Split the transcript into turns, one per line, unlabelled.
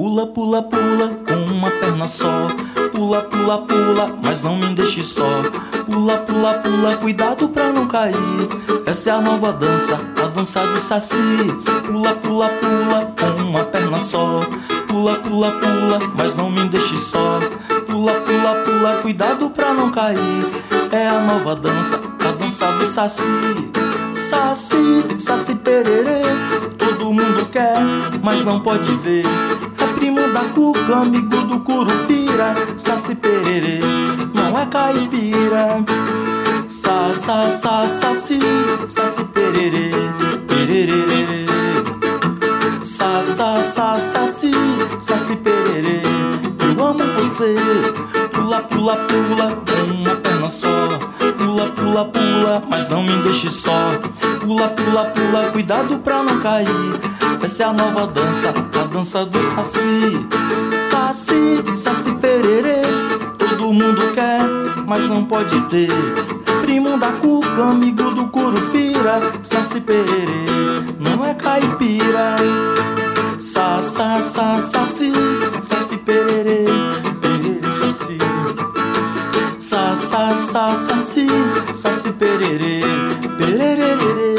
Pula, pula, pula, com uma perna só. Pula, pula, pula, mas não me deixe só. Pula, pula, pula, cuidado pra não cair. Essa é a nova dança, a dança do Saci. Pula, pula, pula, com uma perna só. Pula, pula, pula, mas não me deixe só. Pula, pula, pula, cuidado pra não cair. É a nova dança, a dança do Saci. Saci, Saci Pererê, todo mundo quer, mas não pode ver. É primo da Cuca, amigo do Curupira. Saci Pererê, não é caipira. Saci, Saci Pererê, pererê. Saci, Saci Pererê, eu amo você. Pula, pula, pula, com uma perna só. Pula, pula, pula, mas não me deixe só. Pula, pula, pula, cuidado pra não cair. Essa é a nova dança, a dança do Saci. Saci, Saci Pererê, todo mundo quer, mas não pode ter. Primo da Cuca, amigo do Curupira. Saci Pererê, não é caipira. Saci, Saci Pererê, pererê, Saci. Saci, Saci Pererê, pererê.